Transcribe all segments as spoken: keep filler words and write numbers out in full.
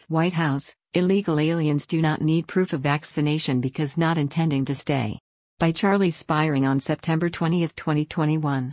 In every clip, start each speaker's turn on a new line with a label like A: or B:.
A: White House, illegal aliens do not need proof of vaccination because not intending to stay. By Charlie Spiring on September twentieth, twenty twenty-one.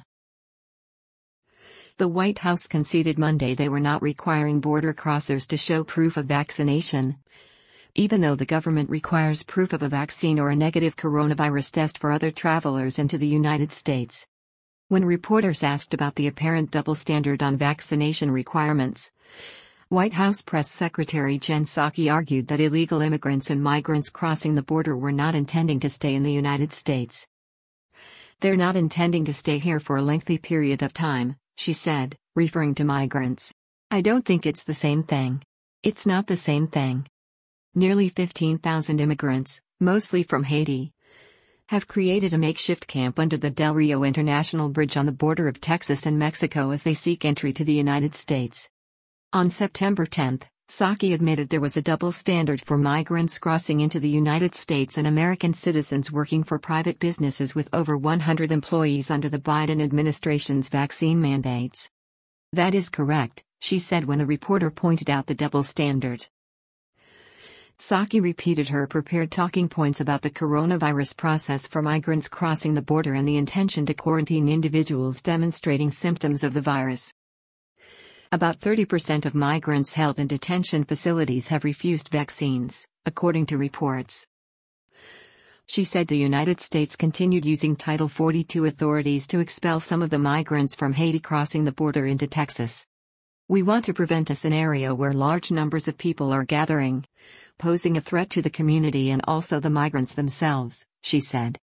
A: The White House conceded Monday they were not requiring border crossers to show proof of vaccination, even though the government requires proof of a vaccine or a negative coronavirus test for other travelers into the United States. When reporters asked about the apparent double standard on vaccination requirements, White House Press Secretary Jen Psaki argued that illegal immigrants and migrants crossing the border were not intending to stay in the United States. "They're not intending to stay here for a lengthy period of time," she said, referring to migrants. "I don't think it's the same thing. It's not the same thing." Nearly fifteen thousand immigrants, mostly from Haiti, have created a makeshift camp under the Del Rio International Bridge on the border of Texas and Mexico as they seek entry to the United States. On September tenth, Psaki admitted there was a double standard for migrants crossing into the United States and American citizens working for private businesses with over one hundred employees under the Biden administration's vaccine mandates. "That is correct," she said when a reporter pointed out the double standard. Psaki repeated her prepared talking points about the coronavirus process for migrants crossing the border and the intention to quarantine individuals demonstrating symptoms of the virus. About thirty percent of migrants held in detention facilities have refused vaccines, according to reports. She said the United States continued using Title forty-two authorities to expel some of the migrants from Haiti crossing the border into Texas. "We want to prevent a scenario where large numbers of people are gathering, posing a threat to the community and also the migrants themselves," she said.